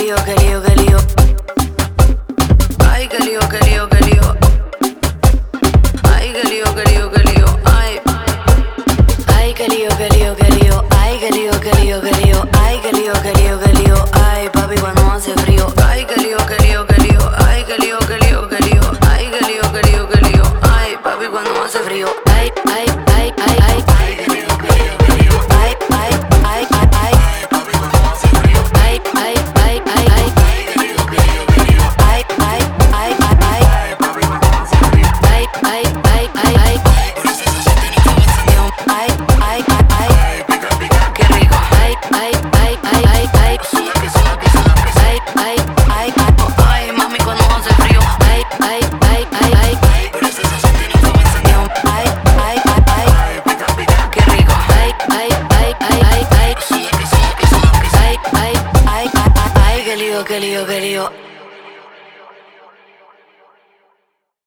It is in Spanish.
lío, qué lío, qué lío. Ay, qué lío, qué lío, qué lío. Ay, qué lío, qué lío, qué lío. Ay. Ay, qué lío, qué lío, qué lío. Ay, qué lío, qué lío, qué lío. Ay, qué lío, qué lío, qué lío. Ay, papi, cuando hace frío. Ay, qué lío, qué lío, qué lío. Ay, qué lío, qué lío, qué lío. Ay, qué lío, qué lío, qué lío. Ay, papi, cuando hace frío. Ay, ay, ay, ay, ay. Ay, qué lío, qué lío, qué lío. Ay, ay, ay, ay, ay. Papi, cuando hace frío. Ay, ay, ay, ay, ay. Ay, qué lío, qué lío, qué lío. Ay, ay, ay, ay, ay. Ay, papi, cuando hace frío. Ay, ay, ay, ay, ay. Por eso se siente información. Ay, ay, ay, ay. Pica, pica, qué rico. Ay, ay, ay, ay, ay, ay. Suda, que suda, que suda, que suda. Ay, ay, ay, ay. Ay, mami, cuando hace frío. Ay, ay, ay, ay, ay. Por eso se siente información. Ay, ay, ay, ay. Pica, pica, qué rico. Ay, ay, ay, ay, ay, ay. Suda, que suda, que suda, que suda. Ay, ay, ay, ay, ay. Qué lío, qué lío, qué lío.